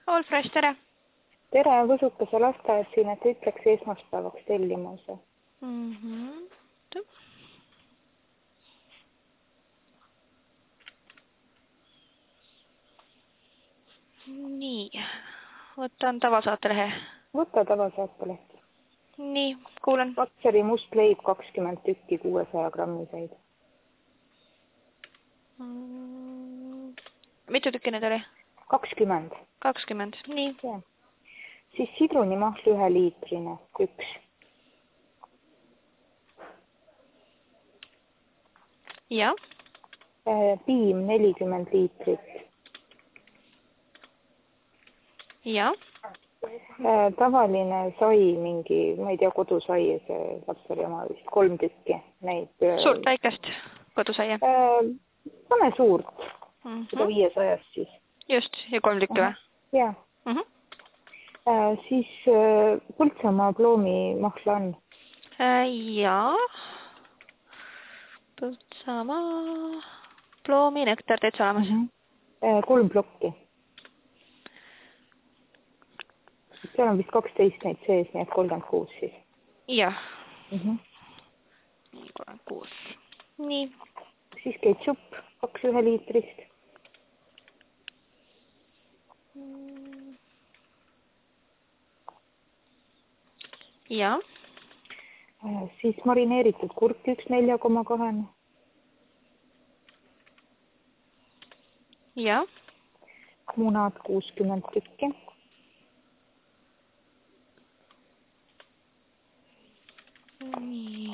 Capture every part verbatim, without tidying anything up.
All Fresh, tere! Tere, Võsukese lasteaed siin, et ütleks esmaspäevaks tellimuse. Mm-hmm. Nii, võtan tavasaatelehe. Võta tavasaateleht. Nii, kuulen. Vatseri must leib kakskümmend tükki kuuesaja grammiseid. Mm, mitu tükki need oli? kakskümmend. kakskümmend, nii. Ja. Siis sidrunimahl ühe liitrine, üks. Ja. Piim nelikümmend liitrit. Ja. Tavaline sai mingi, ma ei tea, kodusai, see Vatseri oma vist kolm tükki. Neid, suurt väikest kodusaia? Pane suurt, mm-hmm. seda viiesajast siis. Just, ja kolm tükki või? Jaa. Mm-hmm. Äh, siis Põltsamaa ploomimahla on? Äh, jaa. Põltsamaa ploominektar teed sa olemas? Mm-hmm. Äh, kolm plokki. Seal on vist kaksteist neid sees, nii et kolmkümmend kuus siis. Jah. Mm-hmm. Nii, kolmkümmend kuus. Nii. Siis ketšup, kaks ühe liitrist. Mm. Ja. Äh, siis marineeritud kurk üks nelja koma kahene. Ja. Munad kuuskümmend tükki. Nii.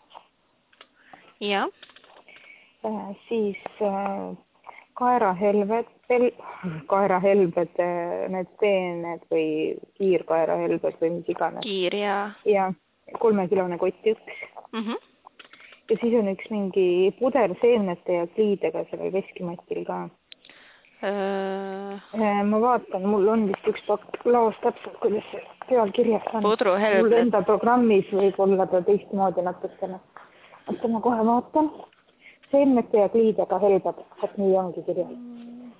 Ja. Äh, siis äh, kaerahelved, kaerahelved, need teened või kiirkaerahelved või mis iganes. Kiir ja... Ja kolmekilone kotti üks. Mm-hmm. Ja siis on üks mingi puder seemnete ja kliidega sellel veskimatil ka. Uh... Ma vaatan, mul on vist üks pakk laos täpselt, kuidas see peal kirjas on. Pudruhelved. Mul enda programmis võib olla ta teistmoodi natukene. Oota, ma kohe vaatan. Seemnete ja kliidega helbed, et nii ongi kirjas. Mm.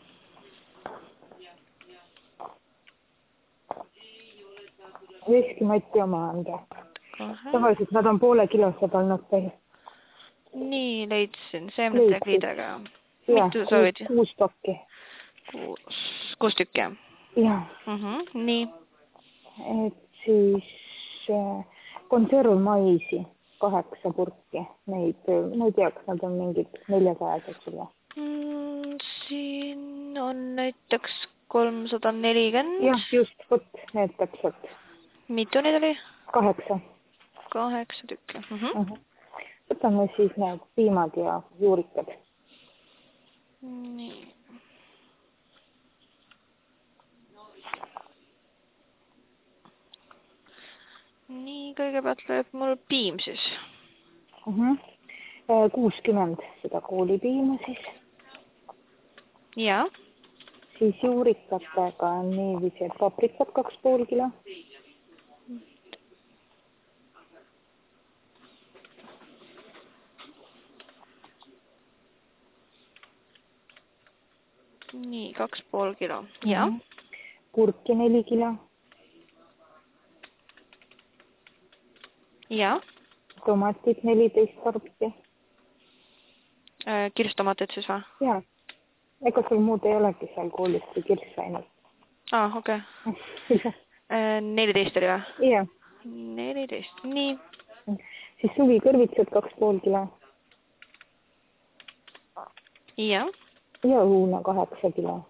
Veskimati oma on ta. Tavaliselt nad on poole kilosed olnud teil. Nii, leidsin seemnete ja kliidega. Ja, mitu soovid? Kuus pakki. Kuus, kuus tükki. Ja. Mm-hmm. Nii. Et siis äh, konservmaisi, kaheksa purki. Neid, ma ei tea, kas nad on mingid neljasajased sulle. Mm, siin on näiteks kolmsada nelikümmend. Jah, just, võt, need täpselt. Mitu neid oli? Kaheksa. Kaheksa tükki. Mm-hmm. Uh-huh. Võtame siis need piimad ja juurikad. Nii. Nii, kõigepealt lööb mul piim siis. Uh-huh. kuuskümmend seda koolipiima siis. Ja. Siis juurikatega on niiviisi, et paprikat kaks pool kilo. Nii, kaks pool kilo. Ja. Uh-huh. Kurki neli kilo. Ja. Tomatid neliteist karbki. Äh, kirstomatid siis või? Jaa. Ega sul muud ei olegi seal koolis kui kirss ainult. Ah, okei. Okay. äh, neliteist oli või? Jaa. neliteist, nii. Siis suvikõrvitsad kaks pool kilo. Ja. Ja õuna kaheksa kilo.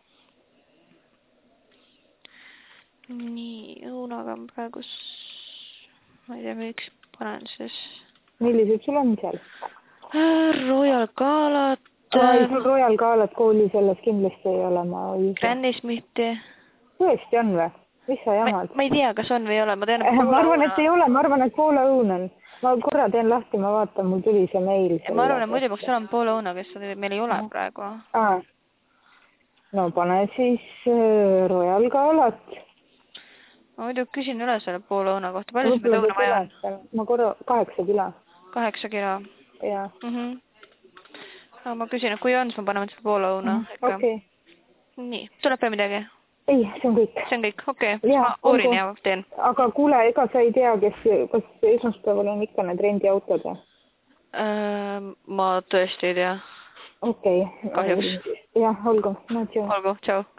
Nii, õunaga on praegu, ma ei tea, miks panen siis. Millised sul on seal? Royal Galat. Ai, sul Royal Galat kooli selles kindlasti ei ole, ma ei ise. Granny Smithi. Tõesti on või? Mis sa jamad? Ma, ma ei tea, kas on või ei ole. Ma, tean, ma arvan, et ei ole. Ma arvan, et poole õun on. Ma korra teen lahti, ma vaatan, mul tuli see meil. Ma arvan, et muidu peaks olema poole õuna, kes meil ei ole Aha. praegu. Aa. No pane siis äh, Royal Galat. Ma muidu küsin üle selle poole õuna kohta. Palju siis meil õuna vaja on? Ma korra kaheksa kilo. Kaheksa kilo? Jaa. Mhm. No, ma küsin, et kui on, siis ma paneme seda poole õuna. Mm, okei. Okay. Nii, tuleb veel midagi? ei, see on kõik. See on kõik, okei okay. Ma uurin ja teen. Aga kuule, ega sa ei tea, kes, kas esmaspäeval on ikka need rendiautod? Äh, ma tõesti ei tea. Okei. Okay. Kahjuks. Jah, olgu. No, tšau. Olgu, tšau.